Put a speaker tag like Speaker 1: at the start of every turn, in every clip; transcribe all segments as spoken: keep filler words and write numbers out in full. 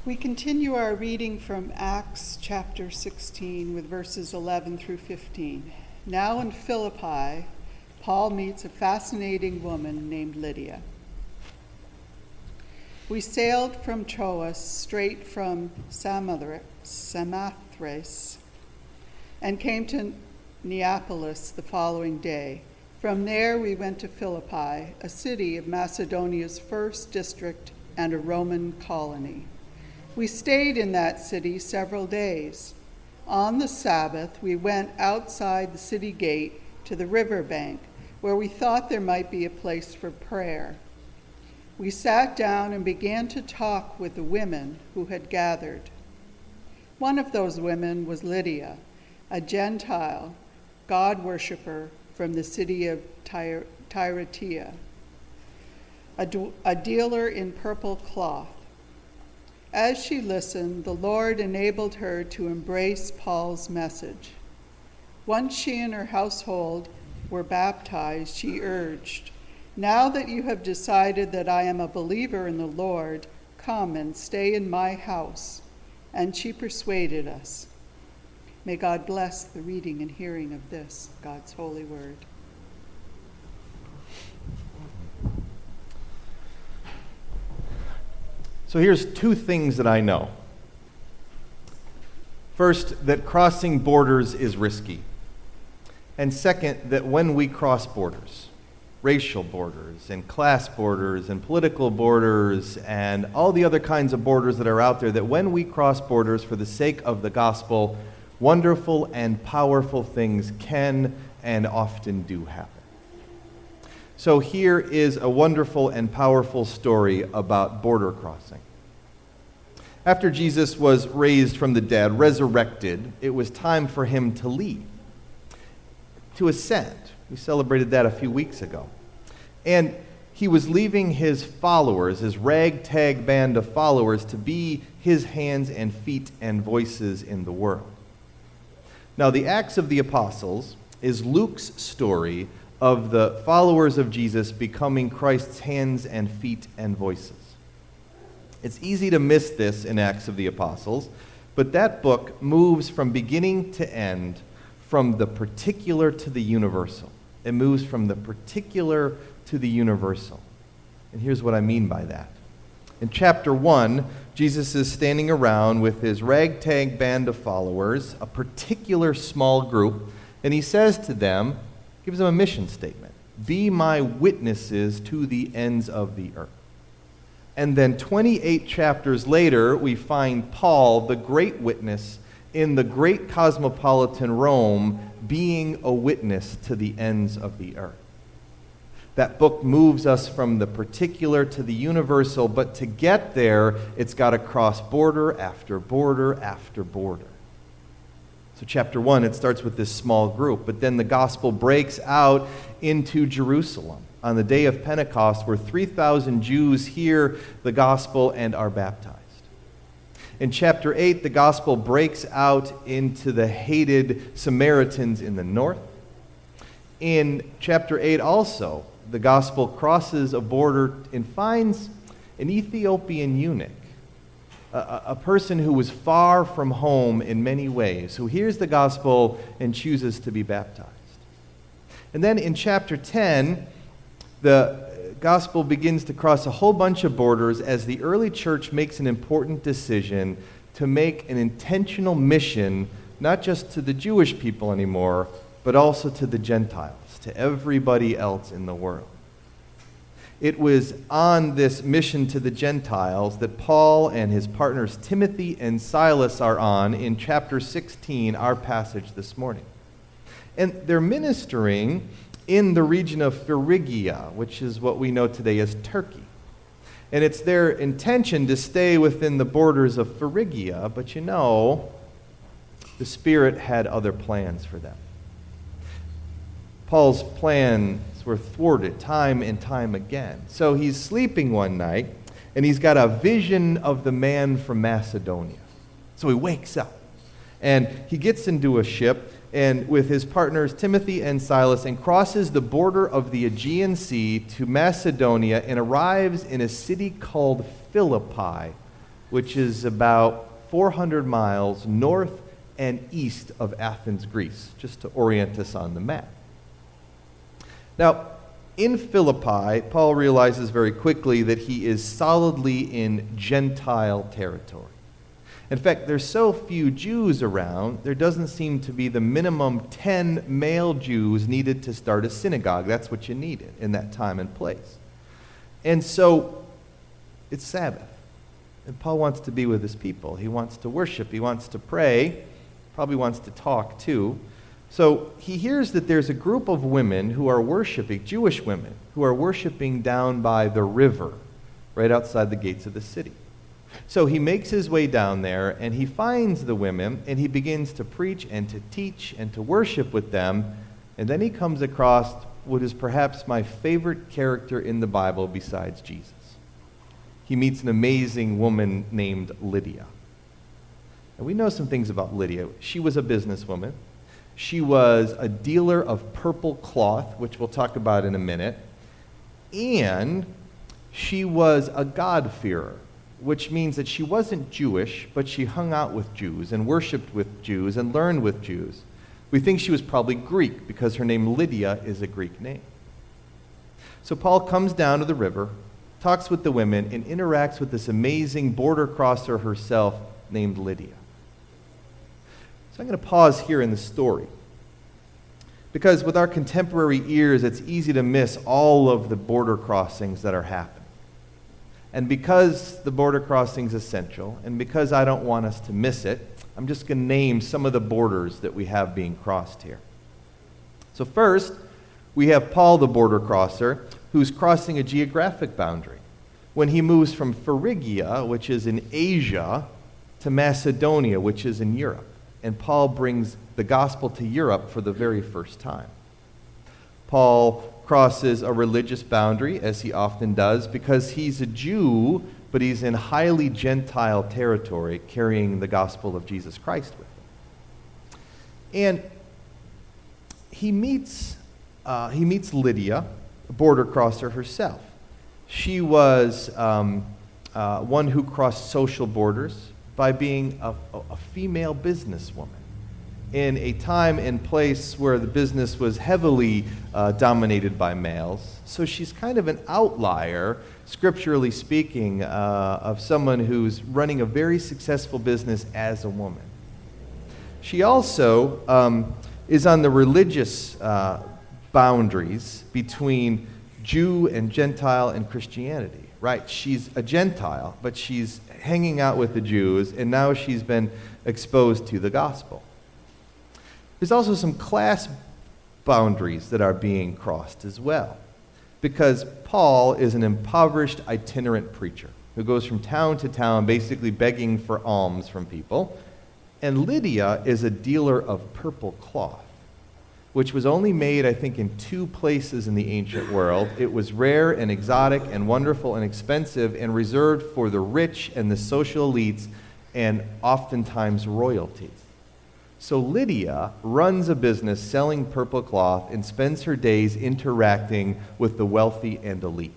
Speaker 1: We continue our reading from Acts chapter sixteen with verses eleven through fifteen. Now in Philippi, Paul meets a fascinating woman named Lydia. We sailed from Troas straight from Samothrace and came to Neapolis the following day. From there we went to Philippi, a city of Macedonia's first district and a Roman colony. We stayed in that city several days. On the Sabbath, we went outside the city gate to the river bank, where we thought there might be a place for prayer. We sat down and began to talk with the women who had gathered. One of those women was Lydia, a Gentile God worshiper from the city of Tyre, Thyatira, a, d- a dealer in purple cloth. As she listened, the Lord enabled her to embrace Paul's message. Once she and her household were baptized, she urged, "Now that you have decided that I am a believer in the Lord, come and stay in my house." And she persuaded us. May God bless the reading and hearing of this, God's holy word.
Speaker 2: So here's two things that I know. First, that crossing borders is risky. And second, that when we cross borders, racial borders and class borders and political borders and all the other kinds of borders that are out there, that when we cross borders for the sake of the gospel, wonderful and powerful things can and often do happen. So here is a wonderful and powerful story about border crossing. After Jesus was raised from the dead, resurrected, it was time for him to leave, to ascend. We celebrated that a few weeks ago. And he was leaving his followers, his ragtag band of followers, to be his hands and feet and voices in the world. Now, the Acts of the Apostles is Luke's story of the followers of Jesus becoming Christ's hands and feet and voices. It's easy to miss this in Acts of the Apostles, but that book moves from beginning to end from the particular to the universal. It moves from the particular to the universal. And here's what I mean by that. In chapter one, Jesus is standing around with his ragtag band of followers, a particular small group, and he says to them, gives them a mission statement, "Be my witnesses to the ends of the earth." And then twenty-eight chapters later, we find Paul, the great witness, in the great cosmopolitan Rome, being a witness to the ends of the earth. That book moves us from the particular to the universal, but to get there, it's got to cross border after border after border. So chapter one, it starts with this small group, but then the gospel breaks out into Jerusalem on the day of Pentecost, where three thousand Jews hear the gospel and are baptized. In chapter eight, the gospel breaks out into the hated Samaritans in the north. In chapter eight also, the gospel crosses a border and finds an Ethiopian eunuch, a, a person who was far from home in many ways, who hears the gospel and chooses to be baptized. And then in chapter ten, the gospel begins to cross a whole bunch of borders as the early church makes an important decision to make an intentional mission, not just to the Jewish people anymore, but also to the Gentiles, to everybody else in the world. It was on this mission to the Gentiles that Paul and his partners Timothy and Silas are on in chapter sixteen, our passage this morning. And they're ministering in the region of Phrygia, which is what we know today as Turkey. And it's their intention to stay within the borders of Phrygia, but you know, the Spirit had other plans for them. Paul's plans were thwarted time and time again. So he's sleeping one night, and he's got a vision of the man from Macedonia. So he wakes up, and he gets into a ship, and with his partners Timothy and Silas, and crosses the border of the Aegean Sea to Macedonia and arrives in a city called Philippi. which is about four hundred miles north and east of Athens, Greece, just to orient us on the map. Now, in Philippi, Paul realizes very quickly that he is solidly in Gentile territory. In fact, there's so few Jews around, there doesn't seem to be the minimum ten male Jews needed to start a synagogue. That's what you needed in that time and place. And so, it's Sabbath. And Paul wants to be with his people. He wants to worship. He wants to pray. Probably wants to talk too. So he hears that there's a group of women who are worshiping, Jewish women, who are worshiping down by the river, right outside the gates of the city. So he makes his way down there, and he finds the women, and he begins to preach and to teach and to worship with them. And then he comes across what is perhaps my favorite character in the Bible besides Jesus. He meets an amazing woman named Lydia. And we know some things about Lydia. She was a businesswoman. She was a dealer of purple cloth, which we'll talk about in a minute. And she was a God-fearer, which means that she wasn't Jewish, but she hung out with Jews and worshiped with Jews and learned with Jews. We think she was probably Greek because her name Lydia is a Greek name. So Paul comes down to the river, talks with the women, and interacts with this amazing border crosser herself named Lydia. So I'm going to pause here in the story, because with our contemporary ears, it's easy to miss all of the border crossings that are happening. And because the border crossing is essential, and because I don't want us to miss it, I'm just going to name some of the borders that we have being crossed here. So first, we have Paul the border crosser, who's crossing a geographic boundary when he moves from Phrygia, which is in Asia, to Macedonia, which is in Europe. And Paul brings the gospel to Europe for the very first time. Paul crosses a religious boundary, as he often does, because he's a Jew, but he's in highly Gentile territory, carrying the gospel of Jesus Christ with him. And he meets, uh, he meets Lydia, a border crosser herself. She was um, uh, one who crossed social borders by being a, a female businesswoman in a time and place where the business was heavily uh, dominated by males. So she's kind of an outlier, scripturally speaking, uh, of someone who's running a very successful business as a woman. She also um, is on the religious uh, boundaries between Jew and Gentile and Christianity, right? She's a Gentile, but she's hanging out with the Jews, and now she's been exposed to the gospel. There's also some class boundaries that are being crossed as well, because Paul is an impoverished itinerant preacher who goes from town to town basically begging for alms from people, and Lydia is a dealer of purple cloth, which was only made, I think, in two places in the ancient world. It was rare and exotic and wonderful and expensive and reserved for the rich and the social elites and oftentimes royalty. So Lydia runs a business selling purple cloth and spends her days interacting with the wealthy and elite.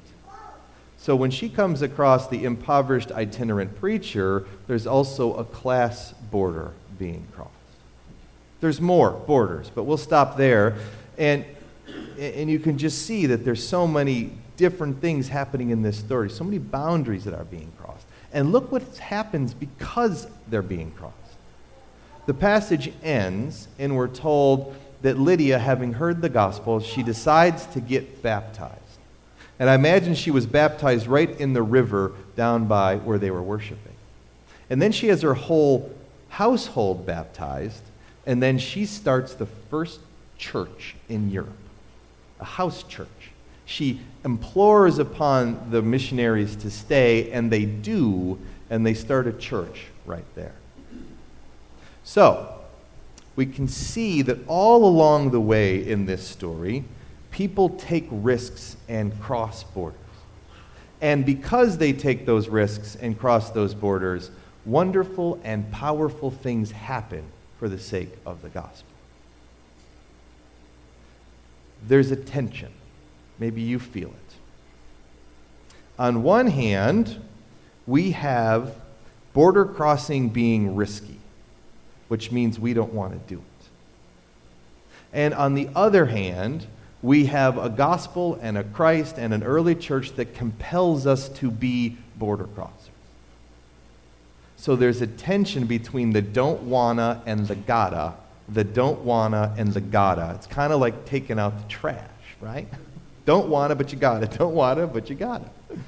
Speaker 2: So when she comes across the impoverished itinerant preacher, there's also a class border being crossed. There's more borders, but we'll stop there. And, and you can just see that there's so many different things happening in this story, so many boundaries that are being crossed. And look what happens because they're being crossed. The passage ends, and we're told that Lydia, having heard the gospel, she decides to get baptized. And I imagine she was baptized right in the river down by where they were worshiping. And then she has her whole household baptized, and then she starts the first church in Europe, a house church. She implores upon the missionaries to stay, and they do, and they start a church right there. So, we can see that all along the way in this story, people take risks and cross borders. And because they take those risks and cross those borders, wonderful and powerful things happen for the sake of the gospel. There's a tension. Maybe you feel it. On one hand, we have border crossing being risky, which means we don't want to do it. And on the other hand, we have a gospel and a Christ and an early church that compels us to be border crossers. So there's a tension between the don't wanna and the gotta, the don't wanna and the gotta. It's kind of like taking out the trash, right? Don't wanna, but you gotta. Don't wanna, but you gotta.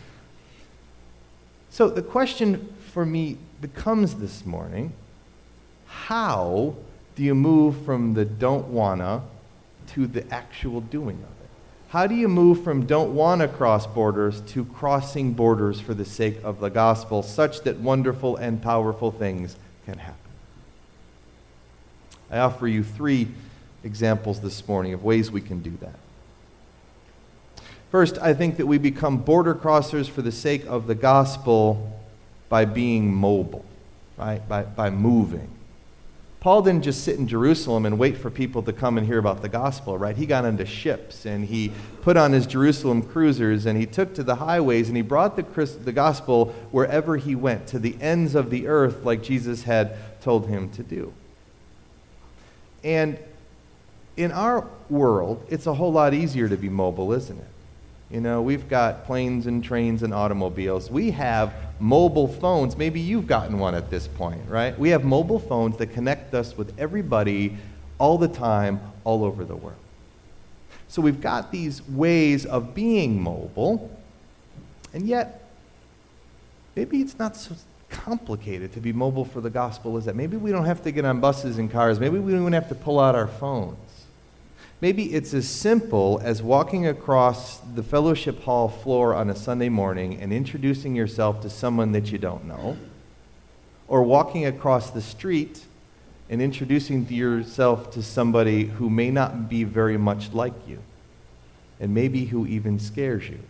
Speaker 2: So the question for me becomes this morning, how do you move from the don't wanna to the actual doing of it? How do you move from don't want to cross borders to crossing borders for the sake of the gospel, such that wonderful and powerful things can happen? I offer you three examples this morning of ways we can do that. First, I think that we become border crossers for the sake of the gospel by being mobile, right? By, by moving. Paul didn't just sit in Jerusalem and wait for people to come and hear about the gospel, right? He got into ships and he put on his Jerusalem cruisers and he took to the highways and he brought the, the gospel wherever he went, to the ends of the earth like Jesus had told him to do. And in our world, it's a whole lot easier to be mobile, isn't it? You know, we've got planes and trains and automobiles. We have mobile phones. Maybe you've gotten one at this point, right? We have mobile phones that connect us with everybody all the time, all over the world. So we've got these ways of being mobile, and yet maybe it's not so complicated to be mobile for the gospel, is that? Maybe we don't have to get on buses and cars. Maybe we don't have to pull out our phones. Maybe it's as simple as walking across the fellowship hall floor on a Sunday morning and introducing yourself to someone that you don't know, or walking across the street and introducing to yourself to somebody who may not be very much like you, and maybe who even scares you.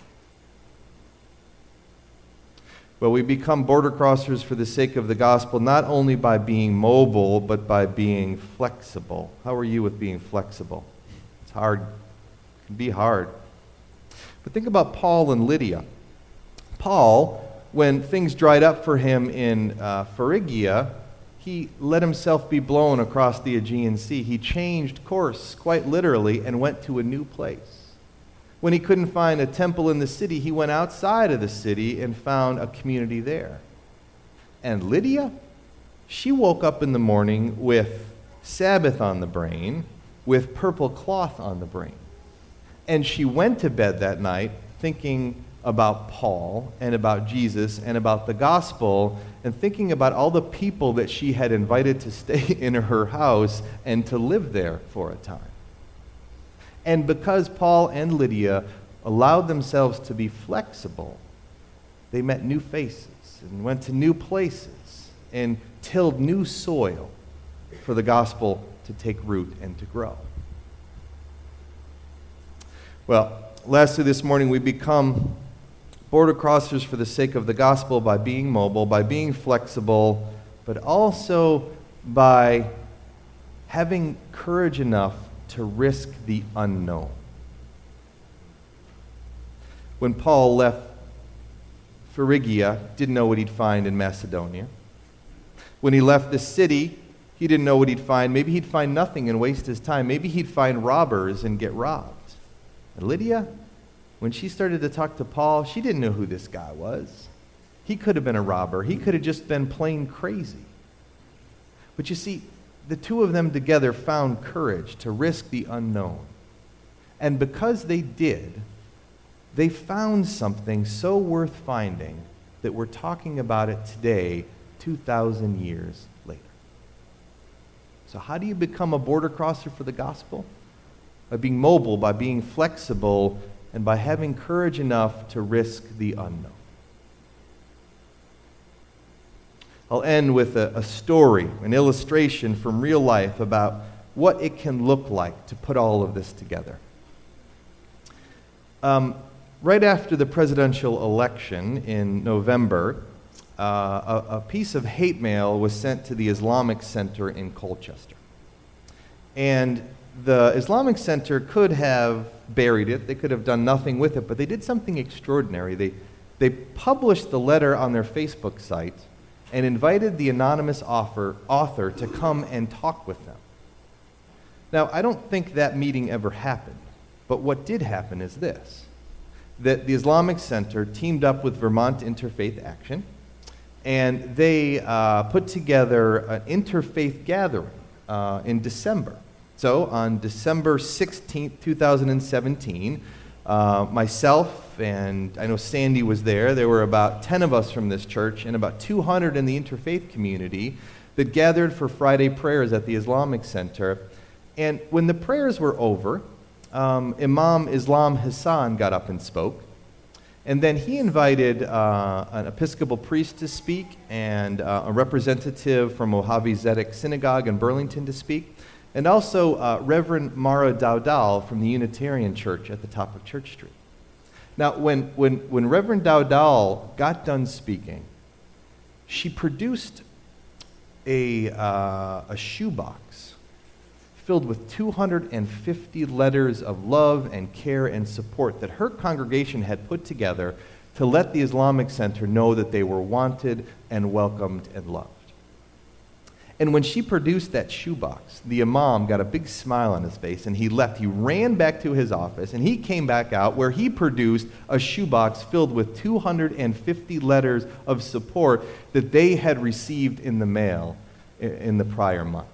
Speaker 2: Well, we become border crossers for the sake of the gospel, not only by being mobile, but by being flexible. How are you with being flexible? It's hard. It can be hard. But think about Paul and Lydia. Paul, when things dried up for him in uh, Phrygia, he let himself be blown across the Aegean Sea. He changed course, quite literally, and went to a new place. When he couldn't find a temple in the city, he went outside of the city and found a community there. And Lydia, she woke up in the morning with Sabbath on the brain, with purple cloth on the brain. And she went to bed that night thinking about Paul and about Jesus and about the gospel, and thinking about all the people that she had invited to stay in her house and to live there for a time. And because Paul and Lydia allowed themselves to be flexible, they met new faces and went to new places and tilled new soil for the gospel to take root and to grow. Well, lastly this morning, we become border crossers for the sake of the gospel by being mobile, by being flexible, but also by having courage enough to risk the unknown. When Paul left Phrygia, didn't know what he'd find in Macedonia. When he left the city, he didn't know what he'd find. Maybe he'd find nothing and waste his time. Maybe he'd find robbers and get robbed. And Lydia, when she started to talk to Paul, she didn't know who this guy was. He could have been a robber. He could have just been plain crazy. But you see, the two of them together found courage to risk the unknown. And because they did, they found something so worth finding that we're talking about it today, two thousand years later. So how do you become a border crosser for the gospel? By being mobile, by being flexible, and by having courage enough to risk the unknown. I'll end with a, a story, an illustration from real life about what it can look like to put all of this together. Um, right after the presidential election in November, uh, a, a piece of hate mail was sent to the Islamic Center in Colchester. And the Islamic Center could have buried it, they could have done nothing with it, but they did something extraordinary. They, they published the letter on their Facebook site, and invited the anonymous author, author to come and talk with them. Now, I don't think that meeting ever happened, but what did happen is this, that the Islamic Center teamed up with Vermont Interfaith Action, and they uh, put together an interfaith gathering uh, in December. So on December sixteenth, two thousand seventeen, uh, myself and I know Sandy was there. There were about ten of us from this church and about two hundred in the interfaith community that gathered for Friday prayers at the Islamic Center. And when the prayers were over, um, Imam Islam Hassan got up and spoke. And then he invited uh, an Episcopal priest to speak and uh, a representative from Mojave Zedek Synagogue in Burlington to speak, and also uh, Reverend Mara Dowdall from the Unitarian Church at the top of Church Street. Now, when, when, when Reverend Dowdall got done speaking, she produced a, uh, a shoebox filled with two hundred fifty letters of love and care and support that her congregation had put together to let the Islamic Center know that they were wanted and welcomed and loved. And when she produced that shoebox, the imam got a big smile on his face and he left. He ran back to his office and he came back out where he produced a shoebox filled with two hundred fifty letters of support that they had received in the mail in the prior month.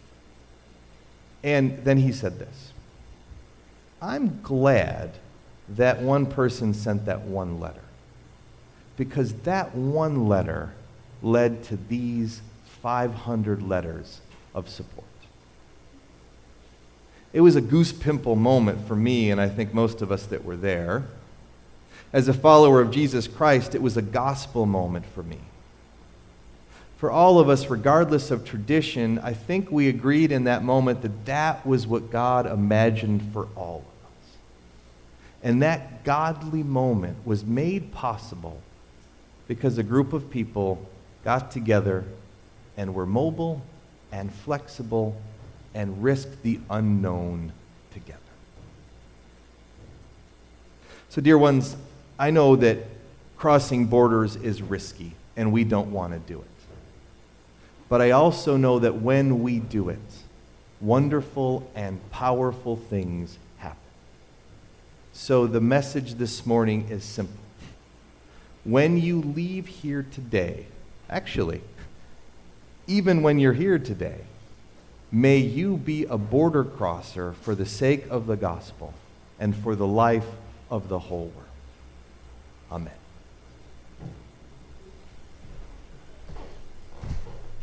Speaker 2: And then he said this, "I'm glad that one person sent that one letter, because that one letter led to these five hundred letters of support." It was a goose pimple moment for me, and I think most of us that were there. As a follower of Jesus Christ, it was a gospel moment for me. For all of us, regardless of tradition, I think we agreed in that moment that that was what God imagined for all of us. And that godly moment was made possible because a group of people got together and were mobile and flexible and risked the unknown together. So, dear ones, I know that crossing borders is risky and we don't want to do it. But I also know that when we do it, wonderful and powerful things happen. So the message this morning is simple. When you leave here today, actually, even when you're here today, may you be a border crosser for the sake of the gospel and for the life of the whole world. Amen.